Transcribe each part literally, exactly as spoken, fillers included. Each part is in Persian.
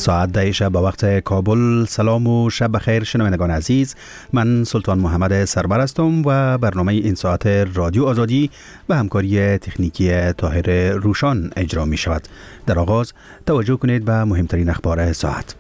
ساعت ده شب به وقت کابل. سلام و شب بخیر شنوندگان عزیز، من سلطان محمد سربر هستم و برنامه این ساعت رادیو آزادی به همکاری تکنیکی طاهر روشان اجرا می شود. در آغاز توجه کنید به مهمترین اخبار ساعت.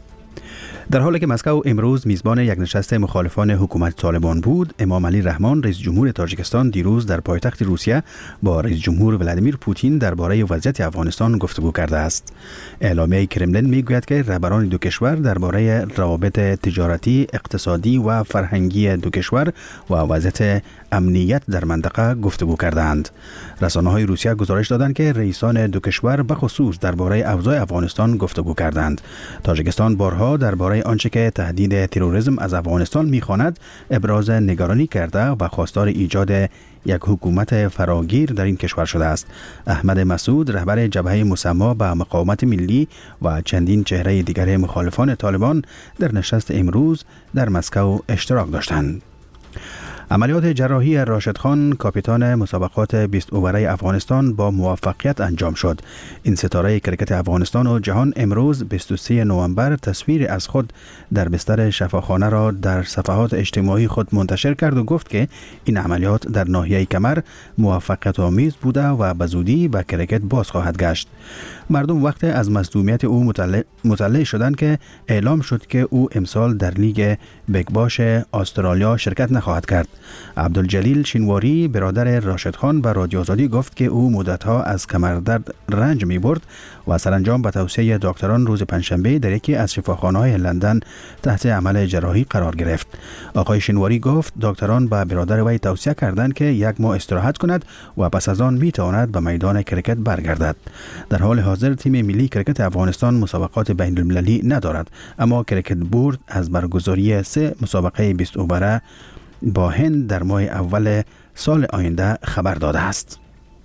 در حالی که مسکو امروز میزبان یک نشست مخالفان حکومت طالبان بود، امام علی رحمان رئیس جمهور تاجیکستان دیروز در پایتخت روسیه با رئیس جمهور ولادیمیر پوتین درباره وضعیت افغانستان گفتگو کرده است. اعلامیه کرملین میگوید که رهبران دو کشور درباره روابط تجارتی، اقتصادی و فرهنگی دو کشور و وضعیت امنیت در منطقه گفتگو کردند. رسانه‌های روسیه گزارش دادند که رئیسان دو کشور به خصوص درباره اوضاع افغانستان گفتگو کردند. تاجیکستان بارها درباره آنچه که تهدید تروریسم از افغانستان می‌خواند ابراز نگرانی کرده و خواستار ایجاد یک حکومت فراگیر در این کشور شده است. احمد مسعود رهبر جبهه مسما به مقاومت ملی و چندین چهره دیگر مخالفان طالبان در نشست امروز در مسکو اشتراک داشتند. عملیات جراحی راشد خان کاپیتان مسابقات بیست اووره افغانستان با موفقیت انجام شد. این ستاره کرکت افغانستان و جهان امروز بیست و سوم نوامبر تصویر از خود در بستر شفاخانه را در صفحات اجتماعی خود منتشر کرد و گفت که این عملیات در ناحیه کمر موفقیت آمیز بوده و به زودی به کرکت باز خواهد گشت. مردم وقت از مصدومیت او مطلع, مطلع شدند که اعلام شد که او امسال در لیگ بیگ باش استرالیا شرکت نخواهد کرد. عبدالجلیل شینواری برادر راشد خان به رادیو آزادی گفت که او مدتها از کمردرد رنج می برد و سرانجام به توصیه دکتران روز پنجشنبه در یکی از شفاخانه‌های لندن تحت عمل جراحی قرار گرفت. آقای شینواری گفت دکتران به برادر وی توصیه کردند که یک ماه استراحت کند و پس از آن می تواند به میدان کرکت برگردد. در حال حاضر تیم ملی کرکت افغانستان مسابقات بین المللی ندارد، اما کرکت بورد از برگزاری سه مسابقه بیست اووره با هند در ماه اول سال آینده خبر داده است.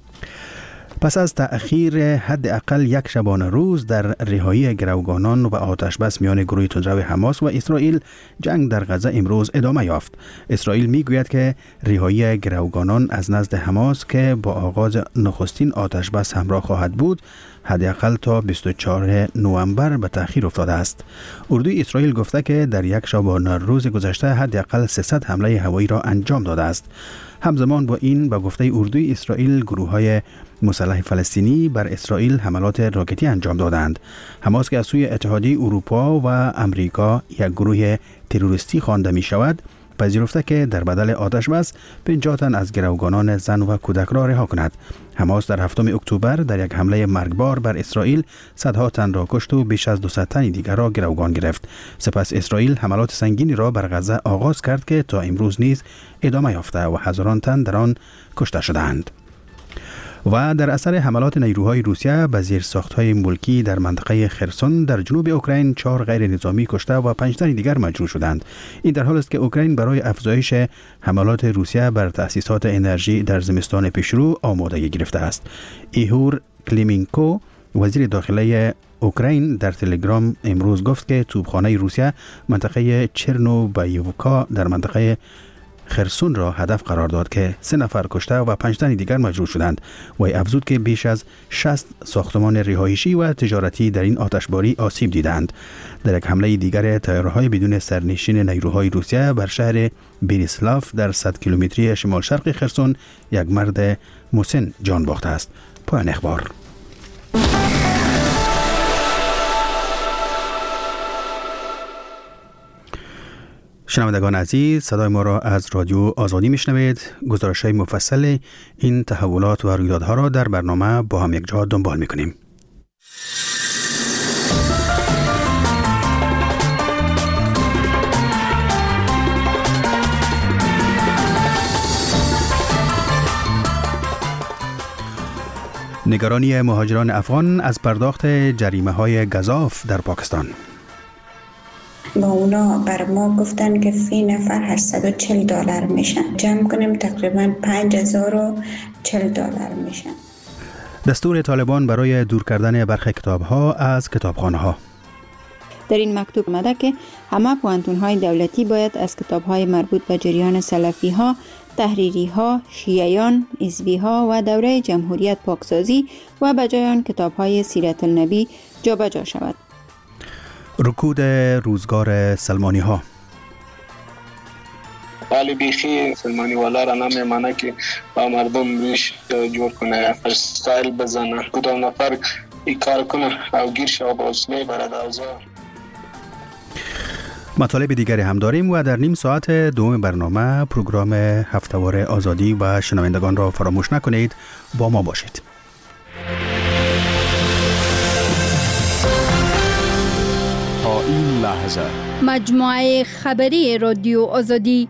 پس از تأخیر حداقل یک شبانه روز در رهایی گروگانان و آتش بس میان گروه تندرو حماس و اسرائیل، جنگ در غزه امروز ادامه یافت. اسرائیل میگوید که رهایی گروگانان از نزد حماس که با آغاز نخستین آتش بس همراه خواهد بود، حداقل تا بیست و چهارم نوامبر به تأخیر افتاده است. اردوی اسرائیل گفته که در یک شبانه روز گذشته حداقل سیصد حمله هوایی را انجام داده است. همزمان با این به گفته اردوی اسرائیل گروه‌های مسلح فلسطینی بر اسرائیل حملات راکتی انجام دادند. حماس که از سوی اتحادیه اروپا و امریکا یک گروه تروریستی خوانده می شود، پذیرفته که در بدل آتش بس پنجاه تن از گروگانان زن و کودک را رها کند. حماس در هفتم اکتبر در یک حمله مرگبار بر اسرائیل صدها تن را کشت و بیش از دویست تن دیگر را گروگان گرفت. سپس اسرائیل حملات سنگینی را بر غزه آغاز کرد که تا امروز نیز ادامه یافته و هزاران تن در آن کشته شدند. و در اثر حملات نیروهای روسیه به زیرساخت‌های ملکی در منطقه خرسون در جنوب اوکراین چهار غیر نظامی کشته و پنج تن دیگر مجروح شدند. این در حالی است که اوکراین برای افزایش حملات روسیه بر تأسیسات انرژی در زمستان پیشرو آمادگی گرفته است. ایهور کلیمینکو وزیر داخلی اوکراین در تلگرام امروز گفت که توپخانه روسیه منطقه چرنوبایوکا در منطقه خرسون را هدف قرار داد که سه نفر کشته و پنج تن دیگر مجروح شدند. وی افزود که بیش از شصت ساختمان رهایشی و تجارتی در این آتشباری آسیب دیدند. در یک حمله دیگر تیارهای بدون سرنشین نیروهای روسیه بر شهر بیریسلاف در صد کیلومتری شمال شرق خرسون یک مرد مسن جان باخته است. پایان اخبار. شنوندگان عزیز، صدای ما را از رادیو آزادی میشنوید. گزارش‌های مفصل این تحولات و رویدادها را در برنامه با هم یک جا دنبال میکنیم. نگرانی مهاجران افغان از پرداخت جریمه‌های گزاف در پاکستان. با اونا بر ما گفتن که فی نفر هشتصد و چهل دلار میشن، جمع کنیم تقریبا پنج هزار و چهل دلار میشن. دستور طالبان برای دور کردن برخی کتاب‌ها از کتابخانه‌ها. در این مکتوب آمده که همه پوهنتون‌های دولتی باید از کتاب‌های مربوط به جریان سلفی‌ها، تحریری‌ها، شیعیان، حزبی‌ها و دوره جمهوریت پاکسازی و به جای آن کتاب‌های سیرت النبی جابجا شود. رکود روزگار سلمانی ها. ولی بیخی سلمانی والا را نمیمانه که با مردم ریش جور کنه، فرستایل بزنه، کدام نفر این کار کنه او گیر شو با اصله برد آزار. مطالب دیگری هم داریم و در نیم ساعت دوم برنامه پروگرام هفته‌وار آزادی و شنوندگان را فراموش نکنید، با ما باشید. تا این لحظه مجموعه خبری رادیو آزادی.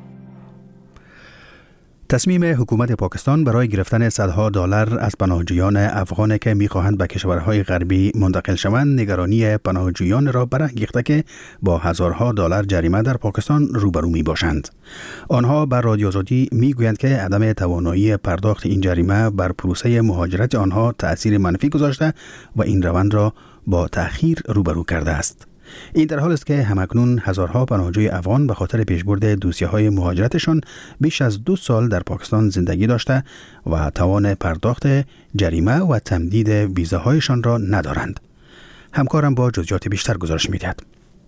تصمیم حکومت پاکستان برای گرفتن صدها دلار از پناهجویان افغان که می‌خواهند به کشورهای غربی منتقل شوند نگرانی پناهجویان را برانگیخته که با هزارها دلار جریمه در پاکستان روبرو می‌باشند. آنها بر رادیو آزادی می‌گویند که عدم توانایی پرداخت این جریمه بر پروسه مهاجرت آنها تأثیر منفی گذاشته و این روند را با تأخیر روبرو کرده است. این در حال است که همکنون هزارها پناهجوی افغان به خاطر پیشبرد دوسیه‌های مهاجرتشان بیش از دو سال در پاکستان زندگی داشته و توان پرداخت جریمه و تمدید ویزاهایشان را ندارند. همکارم با جزئیات بیشتر گزارش می‌دهد.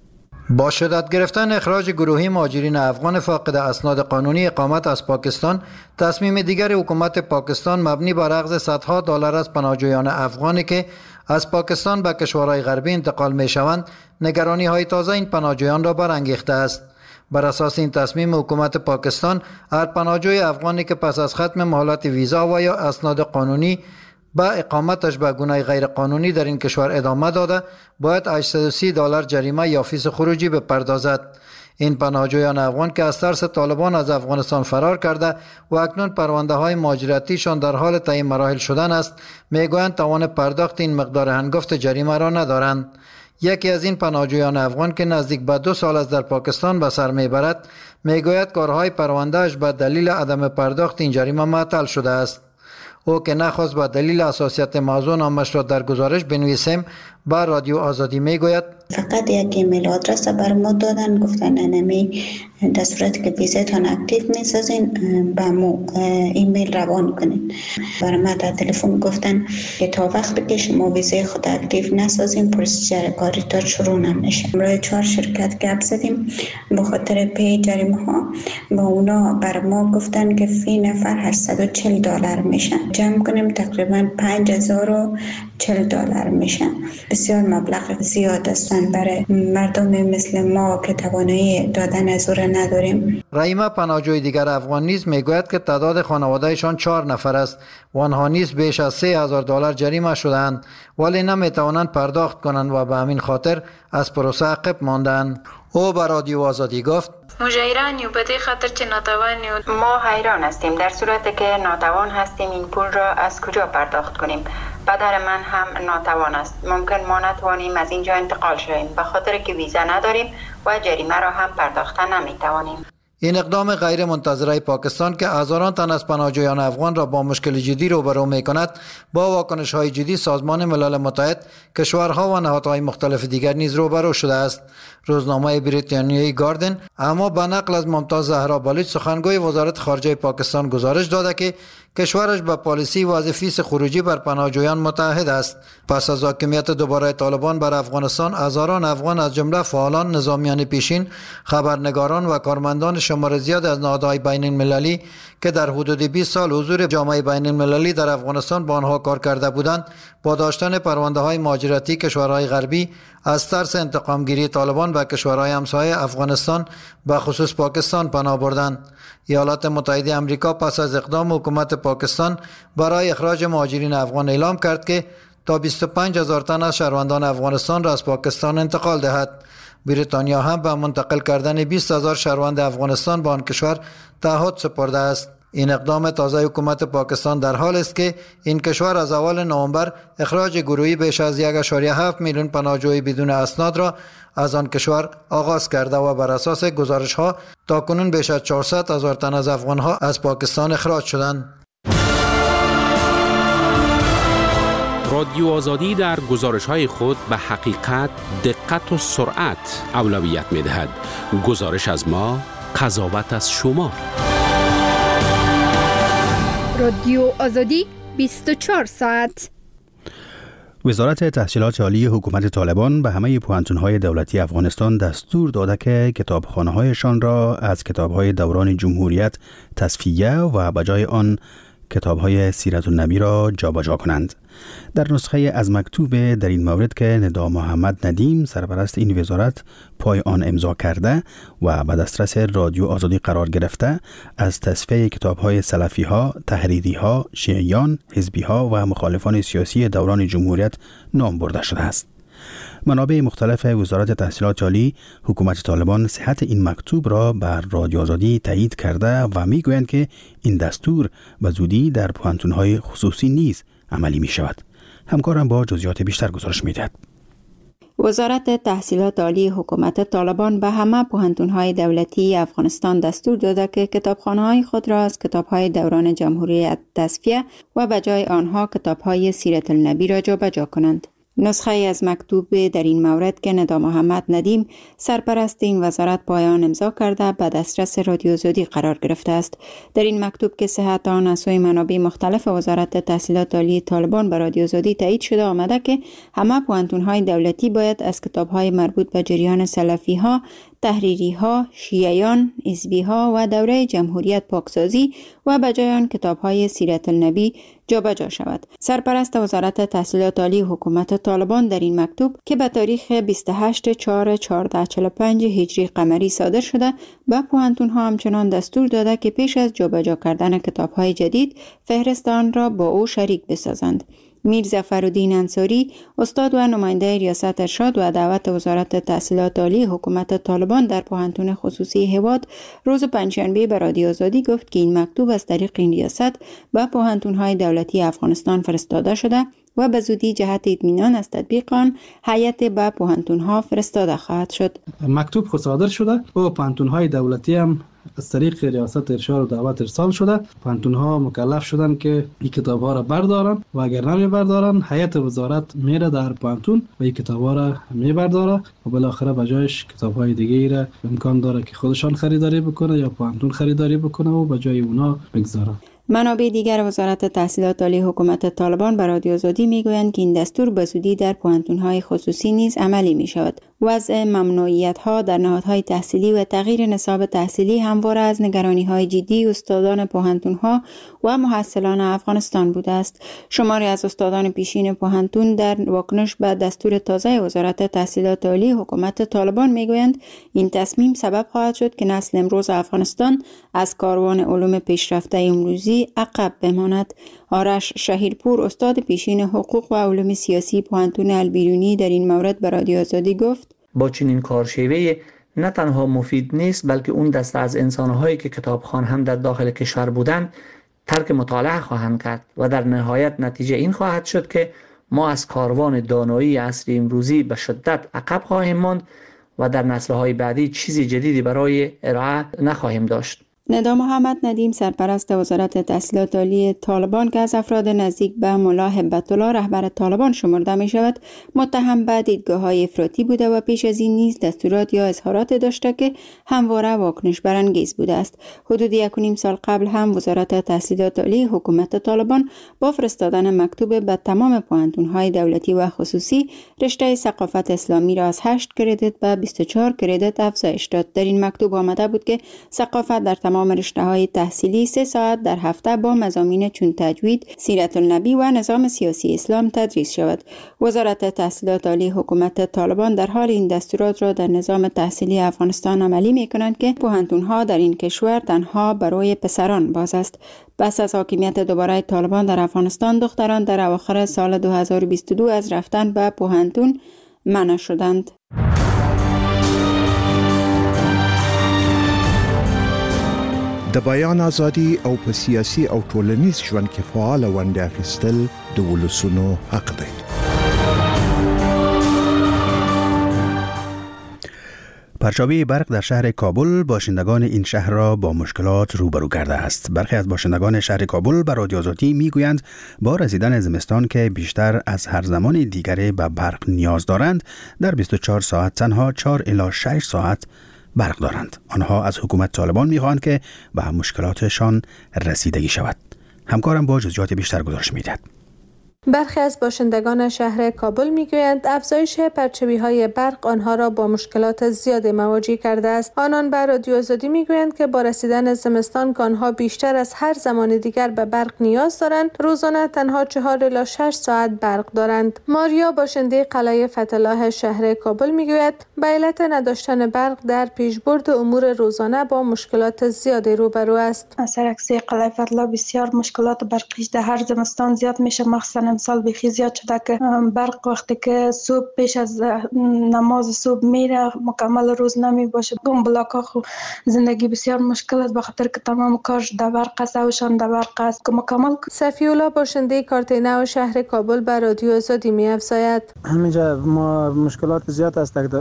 با شدت گرفتن اخراج گروهی مهاجرین افغان فاقد اسناد قانونی اقامت از پاکستان، تصمیم دیگر حکومت پاکستان مبنی بر اخذ صدها دلار از پناهجویان افغانی که از پاکستان به کشورهای غربی انتقال می شوند، نگرانی های تازه این پناهجویان را برانگیخته است. بر اساس این تصمیم حکومت پاکستان هر پناهجوی افغانی که پس از ختم مهلت ویزا و یا اسناد قانونی با اقامتش به گونه غیر قانونی در این کشور ادامه داده باید هشتصد و سی دلار جریمه یا فیس خروجی بپردازد. این پناهجویان افغان که از ترس طالبان از افغانستان فرار کرده و اکنون پرونده های مهاجرتیشان در حال تعیین مراحل شدن است، میگویند توان پرداخت این مقدار هنگفت جریمه را ندارند. یکی از این پناهجویان افغان که نزدیک به دو سال از در پاکستان به سر میبرد، میگوید کارهای پروندهش به دلیل عدم پرداخت این جریمه معطل شده است. او که نخواست به دلیل حساسیت موضوع نامش را در گزارش بنویسیم، با رادیو آزادی میگوید فقط یک ایمیل آدرس بر ما دادن، گفتن انمی در صورت که ویزتان اکتیو میسازین به مو ایمیل روان کنین. بر ما در تلفن گفتن که تا وقتی که شما ویزه خود اکتیو نسازین پروسیجر کاری تا شروع نمیشه. برای چهار شرکت گپ زدیم به خاطر پی جریمه ها، با اونا بر ما گفتن که فی نفر هشتصد و چهل دلار میشه، جمع کنیم تقریبا پنج هزار و چهل دلار میشه. بسیار مبلغ زیاد است برای مردم مثل ما که توانایی دادن از او نداریم. رحیمه پناهجوی دیگر افغان نیز میگوید که تعداد خانوادهشان چهار نفر است و آنها نیز بیش از سه هزار دلار جریمه شدند ولی نمیتوانند پرداخت کنند و به همین خاطر از پروسه عقب ماندند. او به رادیو آزادی گفت مجایرانی و به خاطر چه ناتوانی ما حیران هستیم. در صورتی که ناتوان هستیم این پول را از کجا پرداخت کنیم؟ پدر من هم ناتوان است. ممکن ما نتوانیم از اینجا انتقال شویم به خاطر که ویزا نداریم و جریمه را هم پرداخت نمیتوانیم. این اقدام غیر منتظره پاکستان که هزاران تن از پناهجویان افغان را با مشکل جدی روبرو می‌کند، با واکنش‌های جدی سازمان ملل متحد، کشورها و نهادهای مختلف دیگر نیز روبرو شده است. روزنامه بریتانیایی گاردن اما به نقل از ممتاز زهرا بالوچ سخنگوی وزارت خارجه پاکستان گزارش داده که کشورش به پالیسی وضع فیس خروجی بر پناهجویان متحد است. پس از حاکمیت دوباره طالبان بر افغانستان، هزاران افغان از جمله فعالان، نظامیان پیشین، خبرنگاران و کارمندان شمار زیاد از نهادهای بین المللی که در حدود بیست سال حضور جامعه بین المللی در افغانستان با آنها کار کرده بودند، با داشتن پرونده های مهاجرتی کشورهای غربی از ترس انتقام گیری طالبان به کشورهای همسایه افغانستان به خصوص پاکستان پناه بردند. ایالات متحده آمریکا پس از اقدام حکومت پاکستان برای اخراج مهاجرین افغان اعلام کرد که تا بیست و پنج هزار تن از شهروندان افغانستان را از پاکستان انتقال دهد. بریتانیا هم به منتقل کردن بیست هزار شهروند افغانستان به آن کشور تعهد سپرده است. این اقدام تازه حکومت پاکستان در حال است که این کشور از اول نوامبر اخراج گروهی بیش از یک و هفت میلیون پناهجوی بدون اسناد را از آن کشور آغاز کرده و بر اساس گزارش ها تاکنون بیش از چهارصد هزار تن از افغان ها از پاکستان اخراج شدند. رادیو آزادی در گزارش‌های خود به حقیقت، دقت و سرعت اولویت می‌دهد. گزارش از ما، قضاوت از شما. رادیو آزادی بیست و چهار ساعت. وزارت تحصیلات عالی حکومت طالبان به همه پوهنتون‌های دولتی افغانستان دستور داده که کتابخانه‌هایشان را از کتاب‌های دوران جمهوریت تصفیه و به جای آن کتاب‌های سیرت النبی را جابجا کنند. در نسخه از مکتوب در این مورد که ندا محمد ندیم سرپرست این وزارت پای آن امضا کرده و به دسترس رادیو آزادی قرار گرفته، از تصفیه کتاب‌های سلفی‌ها، تحریری‌ها، شیعیان، حزبی‌ها و مخالفان سیاسی دوران جمهوریت نام برده شده است. منابع مختلف وزارت تحصیلات عالی حکومت طالبان صحت این مکتوب را بر رادیو آزادی تایید کرده و میگویند که این دستور به زودی در پوهنتون‌های خصوصی نیز عملی می شود. همکارم با جزئیات بیشتر گزارش می‌دهد. وزارت تحصیلات عالی حکومت طالبان به همه پوهنتون‌های دولتی افغانستان دستور داده که کتابخانه‌های خود را از کتاب‌های دوران جمهوریت تصفیه و به جای آنها کتاب‌های سیرت النبی را جابجا کنند. نسخه از مکتوب در این مورد که ندا محمد ندیم سرپرست این وزارت پایان امضا کرده به دسترس رادیو آزادی قرار گرفته است. در این مکتوب که صحت آن از سوی منابع مختلف وزارت تحصیلات عالی طالبان به رادیو آزادی تایید شده آمده که همه پوهنتون‌های دولتی باید از کتاب‌های مربوط به جریان سلفی‌ها، تحریری‌ها، شیعیان، حزبی‌ها و دوره جمهوریت پاکسازی و به جای آن کتاب‌های سیرت النبی جابجا شود. سرپرست وزارت تحصیلات عالی حکومت طالبان در این مکتوب که به تاریخ بیست و هشتم چهارم هزار و چهارصد و چهل و پنج هجری قمری صادر شده، به پوهنتون‌ها همچنان دستور داده که پیش از جابجا کردن کتاب‌های جدید فهرست آن را با او شریک بسازند. میر ظفرالدین انصاری، استاد و نماینده ریاست ارشاد و دعوت وزارت تحصیلات عالی حکومت طالبان در پوهنتون خصوصی هواد روز پنجشنبه به رادیو آزادی گفت که این مکتوب از طریق این ریاست به پوهنتون‌های دولتی افغانستان فرستاده شده و به زودی جهت اطمینان از تطبیق آن هیئت به پوهنتون‌ها فرستاده خواهد شد. مکتوب خود صادر شده و پوهنتون‌های دولتی هم از طریق ریاست ارشاد و دعوت ارسال شده. پوهنتون‌ها مکلف شدن که این کتاب‌ها را بردارن و اگر نمی بردارن هیئت وزارت میره در پوهنتون و این کتاب‌ها را میبرداره و بالاخره به جایش کتاب‌های دیگه را امکان داره که خودشان خریداری بکنه یا پوهنتون خریداری بکنه و به جای اونا بگذاره. منابع دیگر وزارت تحصیلات عالی حکومت طالبان به رادیو آزادی میگویند که این دستور به زودی در پوهنتون‌های خصوصی نیز عملی می شود. وضع ممنوعیت‌ها در نهادهای تحصیلی و تغییر نصاب تحصیلی همواره از نگرانی‌های جدی استادان پوهنتون‌ها و محصلان افغانستان بوده است. شماری از استادان پیشین پوهنتون در واکنش به دستور تازه وزارت تحصیلات عالی حکومت طالبان میگویند این تصمیم سبب خواهد شد که نسل امروز افغانستان از کاروان علوم پیشرفته امروزی عقب بماند. آرش شهیرپور، استاد پیشین حقوق و علوم سیاسی پوهنتون البیرونی، در این مورد به رادیو آزادی گفت: با چنین کارشیوه نه تنها مفید نیست بلکه اون دسته از انسان‌هایی که کتابخوان هم در داخل کشور بودند ترک مطالعه خواهند کرد و در نهایت نتیجه این خواهد شد که ما از کاروان دانایی عصر امروزی به شدت عقب خواهیم ماند و در نسل‌های بعدی چیزی جدیدی برای ارائه نخواهیم داشت. ندا محمد ندیم، سرپرست وزارت تحصیلات عالی طالبان که از افراد نزدیک به ملا هبت الله رهبر طالبان شمرده می شود، متهم به دیدگاه‌های افراطی بوده و پیش از این نیز دستورات یا اظهارات داشته که همواره واکنش برانگیز بوده است. حدود یک و نیم سال قبل هم وزارت تحصیلات عالی حکومت طالبان با فرستادن مکتوب به تمام پوهنتون‌های دولتی و خصوصی رشته ثقافت اسلامی را از هشت کردیت به بیست و چهار کردیت افزایش داد. در این مکتوب آمده بود که ثقافت در تمام رشته‌های تحصیلی سه ساعت در هفته با مضامین چون تجوید، سیرت النبی و نظام سیاسی اسلام تدریس شود. وزارت تحصیلات عالی حکومت طالبان در حال این دستورات را در نظام تحصیلی افغانستان عملی می‌کنند که پوهنتون‌ها در این کشور تنها برای پسران باز است. پس از حاکمیت دوباره طالبان در افغانستان، دختران در اواخر سال دو هزار و بیست و دو از رفتن به پوهنتون منع شدند. د بیان ازادي او په سیاسي او ټولنیز ژوند کې فعال ونډه اخیستل د ولسونو حق دی. پرچاوی برق در شهر کابل باشندگان این شهر را با مشکلات روبرو کرده است. برخی از باشندگان شهر کابل به رادیو آزادی میگویند با رسیدن زمستان که بیشتر از هر زمان دیگری به برق نیاز دارند، در بیست و چهار ساعت تنها چهار الی شش ساعت برق دارند. آنها از حکومت طالبان میخواهند که به مشکلاتشان رسیدگی شود. همکارم با جزئیات بیشتر گزارش میدهد. برخی از باشندگان شهر کابل میگویند افزایش پرچمی‌های برق آنها را با مشکلات زیاد مواجه کرده است. آنان بر رادیو آزادی میگویند که با رسیدن زمستان که آنها بیشتر از هر زمان دیگر به برق نیاز دارند، روزانه تنها چهار الی شش ساعت برق دارند. ماریا باشنده قلعه فتح‌الله شهر کابل میگوید به علت نداشتن برق در پیشبرد امور روزانه با مشکلات زیادی روبرو است. سرکسی قلعه فتح‌الله بسیار مشکلات برقی در هر زمستان زیاد میشه، مخصوصا امسال بخی زیاد شده که برق وقتی که صبح پیش از نماز صبح میره مکمل روز نمی باشه. اون بلاک ها زندگی بسیار مشکل است، بخاطر که تمام کارش در برق است، اوشان در برق است که مکمل. صفی‌الله باشنده کارت نو شهر کابل بر رادیو آزادی می افزاید: همینجا ما مشکلات زیاد است در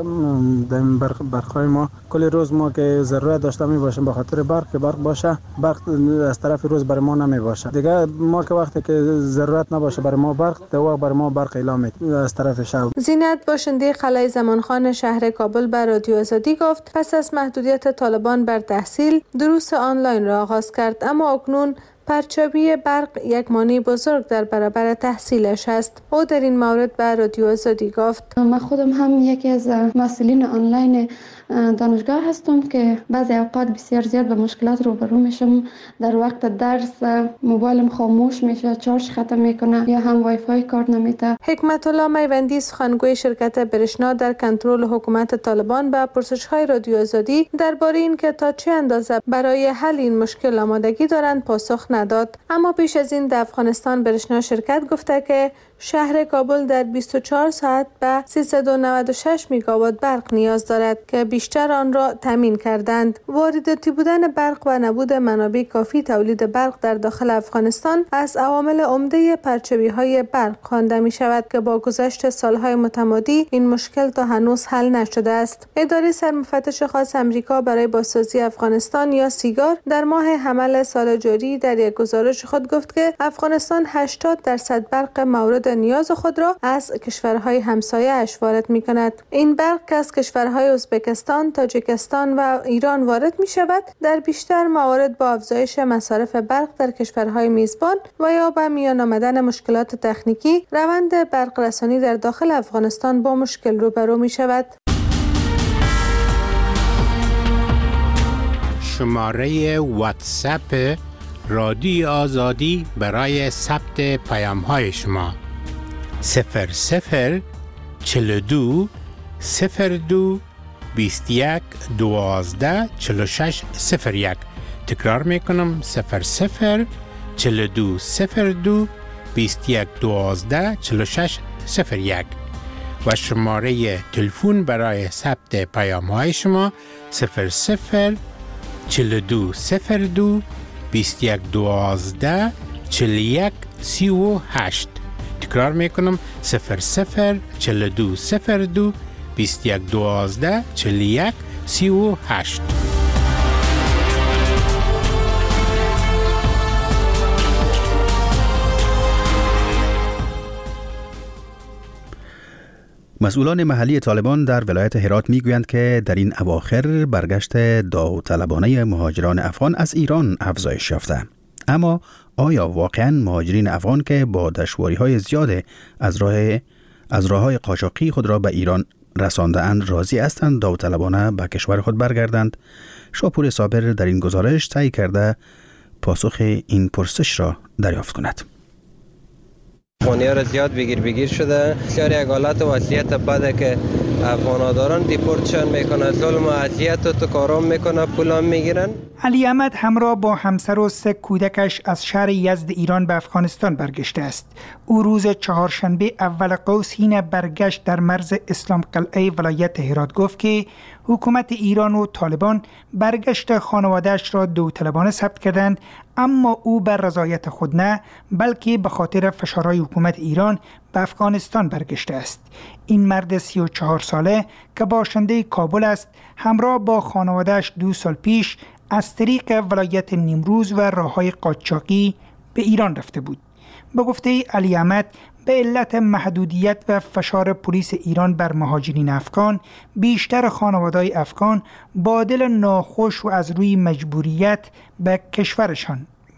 برق برقای ما. کل روز ما که ضرورت داشته می باشیم به خاطر برق که برق باشه، برق از طرف روز برای ما نمی باشه دیگه. ما که وقتی که ضرورت نباشه برای ما برق، در واقع برای ما برق اعلام از طرف شهر. زینت باشنده قلعه زمانخان شهر کابل بر رادیو آزادی گفت پس از محدودیت طالبان بر تحصیل دروس آنلاین را آغاز کرد، اما اکنون پرچاوی برق یک مانع بزرگ در برابر تحصیلش است. او در این مورد به رادیو آزادی گفت: من خودم هم یکی از مسئولین آنلاین دانشگاه هستم که بعضی اوقات بسیار زیاد به مشکلات روبرو میشم. در وقت درس موبایلم خاموش میشه، چارج ختم میکنه یا هم وای فای کار نمیده. حکمت الله میوندی سخنگوی شرکت برشنا در کنترل حکومت طالبان به پرسش‌های رادیو آزادی درباره اینکه تا چه اندازه برای حل این مشکل آمادگی دارند پاسخ نداد. اما پیش از این در افغانستان برشنا شرکت گفته که شهر کابل در بیست و چهار ساعت به سیصد و نود و شش میگاوات برق نیاز دارد که بیشتر آن را تامین کردند. وارداتی بودن برق و نبود منابع کافی تولید برق در داخل افغانستان از عوامل عمده پرچمی‌های برق خوانده می شود که با گذشت سالهای متمادی این مشکل تا هنوز حل نشده است. اداره سرمفتش خاص امریکا برای بازسازی افغانستان یا سیگار در ماه حمل سال جاری در یک گزارش خود گفت که افغانستان هشتاد درصد برق مورد نیاز خود را از کشورهای همسایه اش وارد می کند. این برق که از کشورهای ازبکستان، تاجیکستان و ایران وارد می شود در بیشتر موارد با افزایش مصارف برق در کشورهای میزبان و یا با میان آمدن مشکلات تکنیکی روند برق رسانی در داخل افغانستان با مشکل روبرو می شود. شماره واتساپ رادیو آزادی برای ثبت پیام های شما صفر صفر چهل و دو صفر دو بیست و یک دوازده چهل و شش صفر یک. تکرار میکنم: صفر صفر چهل و دو صفر دو بیست و یک دوازده چهل و شش صفر یک و شماره تلفن برای ثبت پیام های شما صفر صفر چهل و دو صفر دو بیست و یک دوازده چهل و یک سی و هشت. تکرار میکنم: صفر صفر چهل و دو صفر دو بیست و یک دوازده چهل و یک سی و هشت. مسئولان محلی طالبان در ولایت هرات میگویند که در این اواخر برگشت داوطلبانه مهاجران افغان از ایران افزایش یافته. اما آیا واقعاً مهاجرین افغان که با دشواری‌های زیاد از راه از راه‌های قاچاقی خود را به ایران رسانده‌اند راضی هستند داوطلبانه به کشور خود برگردند؟ شاپور صابر در این گزارش سعی کرده پاسخ این پرسش را دریافت کند. افغانی‌ها را زیاد بگیر بگیر شده. بسیار یک حالت وضعیت بده که افغان‌ها دارن دیپورتشان میکنن، ظلم و اذیت و تو کارام میکنن، پولام میگیرن. علی احمد همراه با همسر و سه کودکش از شهر یزد ایران به افغانستان برگشته است. او روز چهارشنبه اول قوس حین برگشت در مرز اسلام قلعه ولایت هرات گفت که حکومت ایران و طالبان برگشت خانواده‌اش را داوطلبانه ثبت کردند، اما او بر رضایت خود نه بلکه به خاطر فشارهای حکومت ایران به افغانستان برگشته است. این مرد سی و چهار ساله که باشنده کابل است همراه با خانواده‌اش دو سال پیش از طریق ولایت نیمروز و راه‌های قاچاقی به ایران رفته بود. به گفته علی احمد به علت محدودیت و فشار پلیس ایران بر مهاجرین افغان، بیشتر خانواده‌های افغان با دل ناخوش و از روی مجبوریت به کشورشان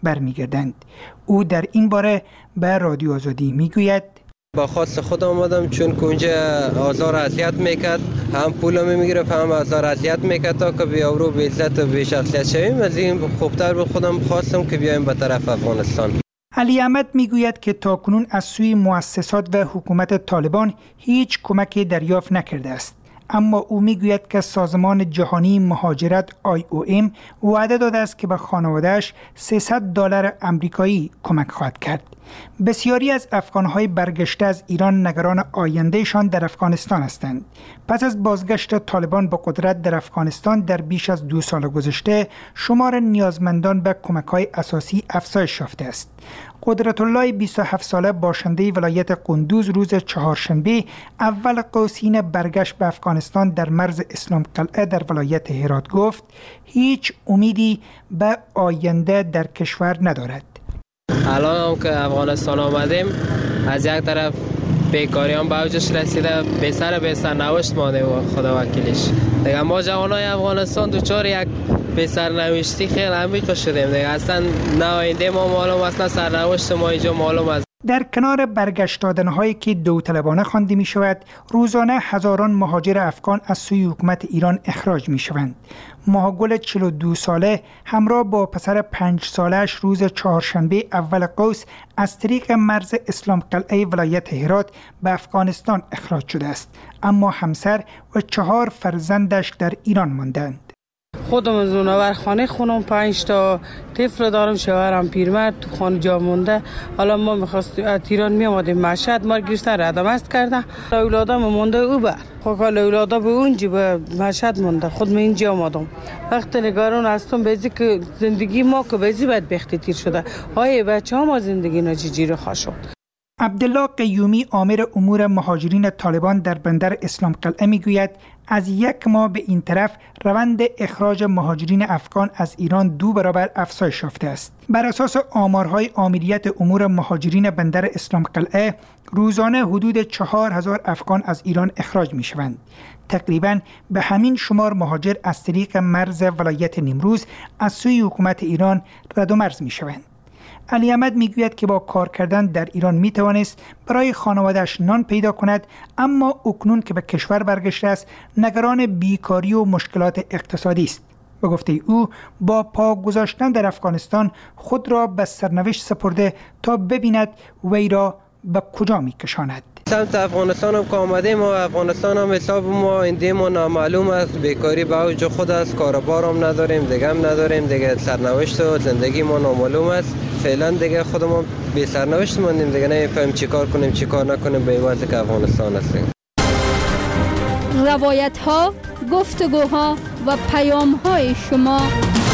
برمیگردند. او در این باره به رادیو آزادی میگوید: با خواست خود آمدم چون که اونجا آزار اذیت میکرد، هم پول میگرفت هم آزار اذیت میکرد تا که بیا رو به عزت و به شخصیت شویم. از این خوبتر به خودم خواستم که بیایم به طرف افغانستان. علی احمد میگوید که تاکنون از سوی مؤسسات و حکومت طالبان هیچ کمکی دریافت نکرده است، اما او میگوید که سازمان جهانی مهاجرت آی او ام وعده داده است که به خانواده‌اش سیصد دلار آمریکایی کمک خواهد کرد. بسیاری از افغان‌های برگشته از ایران نگران آیندهشان در افغانستان هستند. پس از بازگشت طالبان به قدرت در افغانستان در بیش از دو سال گذشته، شمار نیازمندان به کمک‌های اساسی افزایش یافته است. قدرت الله بیست و هفت ساله باشنده ولایت قندوز روز چهارشنبه اول قوسین برگشت به افغانستان در مرز اسلام قلعه در ولایت هرات گفت هیچ امیدی به آینده در کشور ندارد. الان هم که افغانستان آمدیم از یک طرف بیکاری هم به اوجش رسیده، به سر به سرنوشت مانده و خدا وکیلش. دیگه ما جوانای افغانستان دوچار یک به سرنوشتی خیلی عمیق شدیم دیگه. اصلا نه آینده ما معلوم است، نه سرنوشت ما اینجا معلوم است. در کنار برگشت دادن‌هایی که داوطلبانه خوانده می شود، روزانه هزاران مهاجر افغان از سوی حکومت ایران اخراج می شوند. ماهگل چهل و دو ساله همراه با پسر پنج سالش روز چهارشنبه اول قوس از طریق مرز اسلام قلعه ولایت هرات به افغانستان اخراج شده است، اما همسر و چهار فرزندش در ایران ماندند. خودم زونور خانه خونم، پنج تا طفل دارم، شوهرم پیرمرد تو خانه جا مونده. حالا ما می‌خواستیم از ایران میامدیم مشهد، ما گرفتن ردم است کرده. اولادم مونده او بر خاکال اولادا به اونجا به مشهد مونده، خود من اینجا آمدم. وقتی نگران هستم بیزی که زندگی ما که بیزی باید بختیتیر شده. های بچه ها ما زندگی نجیجی رو خواه شد. عبدالله قیومی آمر امور مهاجرین طالبان در بندر اسلام قلعه میگوید از یک ماه به این طرف روند اخراج مهاجرین افغان از ایران دو برابر افزایش یافته است. بر اساس آمارهای آمریت امور مهاجرین بندر اسلام قلعه روزانه حدود چهار هزار افغان از ایران اخراج می شوند. تقریباً به همین شمار مهاجر از طریق مرز ولایت نیمروز از سوی حکومت ایران رد و مرز می شوند. علی احمد میگوید که با کار کردن در ایران میتوانست برای خانواده‌اش نان پیدا کند، اما اکنون که به کشور برگشته است نگران بیکاری و مشکلات اقتصادی است. به گفته او با پا گذاشتن در افغانستان خود را به سرنوشت سپرده تا ببیند وی را به کجا میکشاند. سمت افغانستان هم که آمدیم و افغانستان هم حساب ما ایندیم و نامعلوم است، بیکاری به اوج خود است، کاربار هم نداریم، دیگه هم نداریم، دیگه سرنوشت و زندگی ما نامعلوم است. فعلا دیگه خودمون بی سرنوشت موندیم، دیگه نمیفهمیم چی کار کنیم چی کار نکنیم به واسه که افغانستان هستیم. روایت ها، گفتگوها و پیام های شما.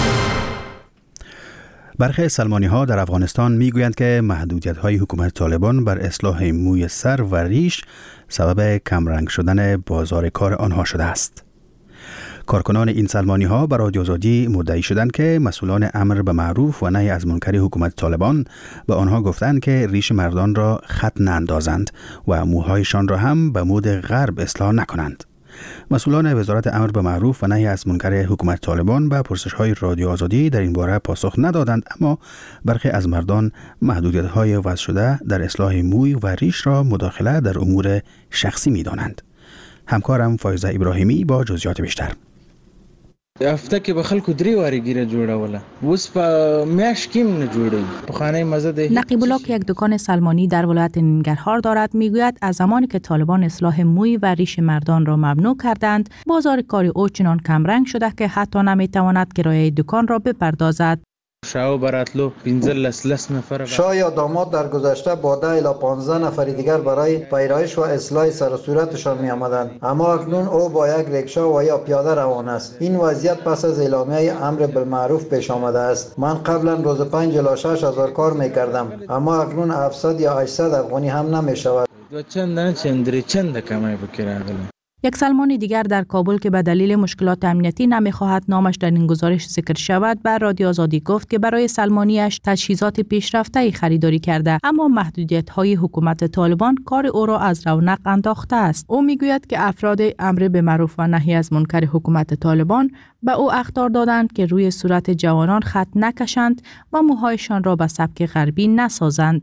برخی سلمانی ها در افغانستان می گویند که محدودیت های حکومت طالبان بر اصلاح موی سر و ریش سبب کمرنگ شدن بازار کار آنها شده است. کارکنان این سلمانی ها بر رادیو آزادی مدعی شدند که مسئولان امر به معروف و نهی از منکر حکومت طالبان به آنها گفتند که ریش مردان را خط ناندازند و موهایشان را هم به مد غرب اصلاح نکنند. مسئولان وزارت امر به معروف و نهی از منکر حکومت طالبان به پرسش‌های رادیو آزادی در این باره پاسخ ندادند، اما برخی از مردان محدودیت‌های وضع شده در اصلاح موی و ریش را مداخله در امور شخصی می‌دانند. همکارم فایزه ابراهیمی با جزئیات بیشتر. هفته کې به خلکو درې وارې ګیره جوړوله، اوس په میاشت کې نه جوړوي. پخوانی مزه ده. نقیب الله که یک دکان سلمانی در ولایت ننگرهار دارد میگوید از زمانی که طالبان اصلاح موی و ریش مردان را ممنوع کردند، بازار کار او چنان کمرنگ شده که حتی نمیتواند کرایه دکان را بپردازد. شاو براتلو پنځه لس نفر. شاه یا داماد در گذشته با ده الی پانزده نفر دیگر برای پیرایش و اصلاح سر و صورتشان می آمدند، اما اکنون او با یک ریکشا و یا پیاده روان است. این وضعیت پس از اعلامیه امر بالمعروف پیش آمده است. من قبلا روز پنج الی شش هزار کار می کردم، اما اکنون هفتصد یا هشتصد افغانی هم نمی شود. دو چند نه چندری چند کمای بکیره. یک سلمانی دیگر در کابل که به دلیل مشکلات امنیتی نمیخواهد نامش در این گزارش ذکر شود، بر رادیو آزادی گفت که برای سلمانیش تجهیزات پیشرفته خریداری کرده، اما محدودیت‌های حکومت طالبان کار او را از رونق انداخته است. او میگوید که افراد امر به معروف و نهی از منکر حکومت طالبان به او اخطار دادند که روی صورت جوانان خط نکشند و موهایشان را به سبک غربی نسازند.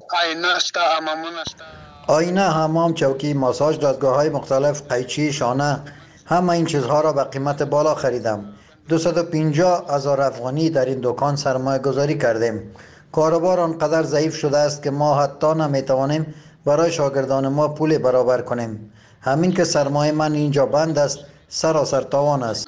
آینه، حمام، چوکی، ماساژ، دستگاه های مختلف، قیچی، شانه، همه این چیزها را به قیمت بالا خریدم. دویست و پنجاه هزار افغانی در این دکان سرمایه گذاری کردیم. کاروبار آنقدر ضعیف شده است که ما حتی نمیتوانیم برای شاگردان ما پول برابر کنیم. همین که سرمایه من اینجا بند است، سراسر تاوان است.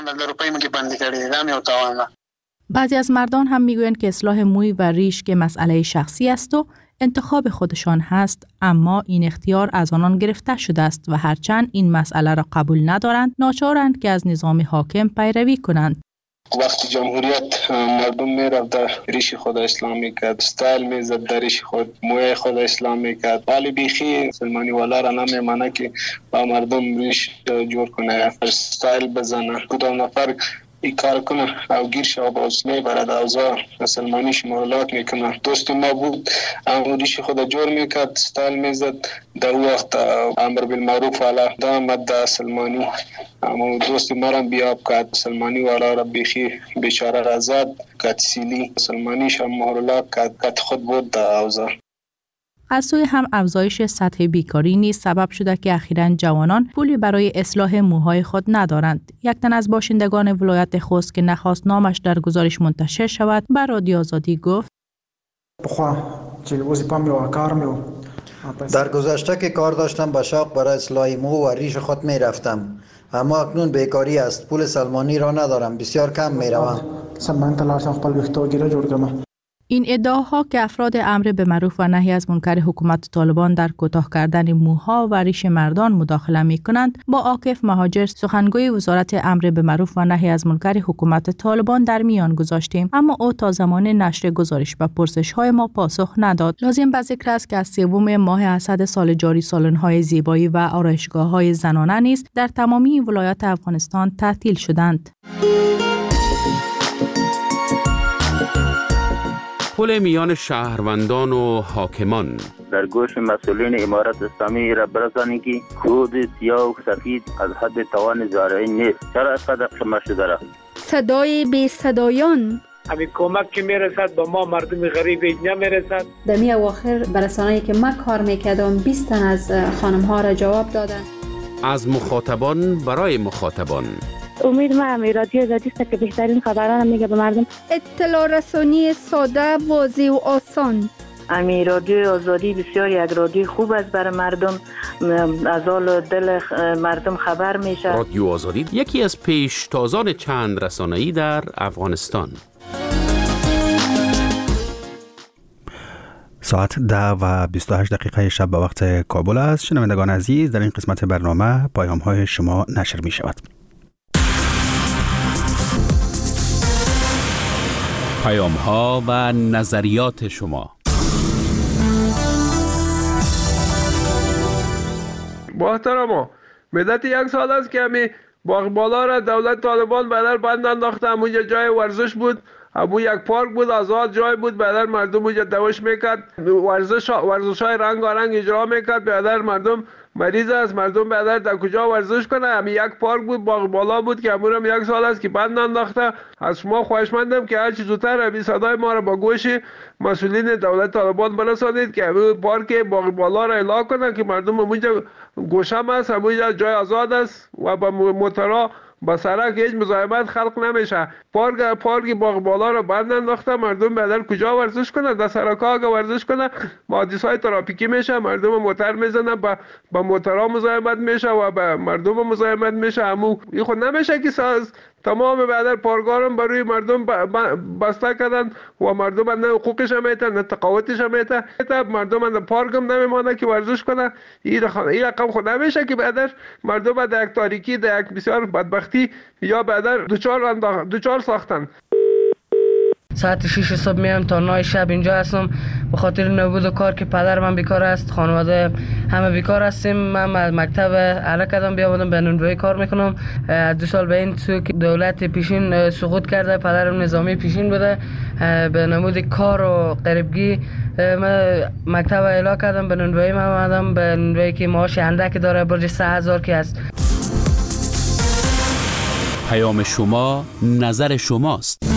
بعضی از مردان هم میگویند که اصلاح موی و ریش که مسئله شخصی است و انتخاب خودشان هست، اما این اختیار از آنان گرفته شده است و هرچند این مسئله را قبول ندارند، ناچارند که از نظام حاکم پیروی کنند. وقتی جمهوریت مردم میرفت در ریش خود اسلام میکرد، استایل میزد در ریش خود، موی خود اسلام میکرد، ولی بیخی سلمانی والا را نمیمانه که با مردم ریش جور کنه، استایل بزنه. کدام نفر این کار کنه او گیر شو با اصله برد اوزا سلمانی شمارلات میکنه. دوست ما بود اما ریش خود جور میکرد، استایل میزد، در وقت امر بالمعروف والا دامد دا سلمانی، اما دوست مرم بیاب کرد سلمانی والا را بیخی بیچاره را زد کت سیلی سلمانی شمارلات کرد کت خود بود دا اوزا. از سوی هم افزایش سطح بیکاری نیز سبب شده که اخیراً جوانان پولی برای اصلاح موهای خود ندارند. یک تن از باشندگان ولایت خوست که نخواست نامش در گزارش منتشر شود، بر رادیو آزادی گفت: در گذشته که کار داشتم به شوق برای اصلاح مو و ریش خود می رفتم، اما اکنون بیکاری است، پول سلمانی را ندارم، بسیار کم می روم. این ادعاها که افراد امر به معروف و نهی از منکر حکومت طالبان در کوتاه کردن موها و ریش مردان مداخله می کنند، با عاکف مهاجر سخنگوی وزارت امر به معروف و نهی از منکر حکومت طالبان در میان گذاشتیم، اما او تا زمان نشر گزارش و پرسش های ما پاسخ نداد. لازم به ذکر است که از سوم ماه اسد سال جاری سالن های زیبایی و آرایشگاه های زنانه نیز در تمامی ولایات افغانستان تعطیل شدند. پل میان شهروندان و حاکمان در گوش مسئولین امارت اسلامی را برسانی که خود سیاه و سفید از حد توان زارعین نیست. چرا از قدر شما شده را؟ صدای بی صدایان همین کمک که میرسد با ما مردم غریب اینجا میرسد. در می اواخر برسانه‌ای که من کار میکردم بیست تن از خانم ها را جواب دادن. از مخاطبان برای مخاطبان. امید ما هم رادیو آزادی است که بهترین خبران میگه به مردم. اطلاع رسانی ساده، واضح و آسان. امی رادیو آزادی بسیار یک رادیو خوب است برای مردم، از حال دل مردم خبر میشه. رادیو آزادی یکی از پیشتازان چند رسانه‌ای در افغانستان. ساعت ده و بیست و هشت دقیقه شب به وقت کابل است. شنوندگان عزیز، در این قسمت برنامه پیام های شما نشر می شود. پیام ها و نظریات شما. محترما، مدت یک سال است که همی باغبالا را دولت طالبان بدر بند انداخته. همونجا جای ورزش بود، همون یک پارک بود، آزاد جای بود، بدر مردم اونجا دوش میکرد، ورزش ورزش های رنگ رنگ اجرا میکرد. بدر مردم مریض است، مردم بدر در کجا ورزش کنه؟ همین یک پارک بود، باغبالا بود که همون هم یک سال است که بند انداخته. از شما خواهشمندم که هر چه زودتر همین صدای ما را با گوش مسئولین دولت طالبان برسانید که همین پارک باغبالا را اعلام کنن که مردم اونجا گوشم است، همونجا جای آزاد است و با موتورها با سرک هیچ مزاحمت خلق نمیشه. پارک پارک باغبالا را بند انداخته، مردم بدل کجا ورزش کنه؟ در سرک‌ها اگه ورزش کنه حادثه‌های ترافیکی میشه، مردم موتور میزنن، با با موتورها مزاحمت میشه و با مردم مزاحمت میشه. همون این خود نمیشه که ساز تمام بدر پارکارم برای مردم بسته کردن و مردم نه حقوقش میته نه تقاوتش میته. مردم در پارک هم نمیمونه که ورزش کنه. این رقم خود نمیشه که بدر مردم در یک تاریکی، در یک بسیار بدبختی یا بدر دوچار دوچار ساختن. ساعت شش صبح میام تا نه شب اینجا هستم به خاطر نبود کار که پدر من بیکار است، خانواده همه بیکار هستیم. من مکتب اعلی کردم بیا بودم به نونوایی کار میکنم. از دو سال به این سو که دولت پیشین سقوط کرده، پدرم نظامی پیشین بوده، به نمود کار و غریبگی من مکتب اعلی کردم به نونوایی. من آمدم به نونوایی که معاش اندک داره، برج سه هزار که است. پیام شما نظر شماست.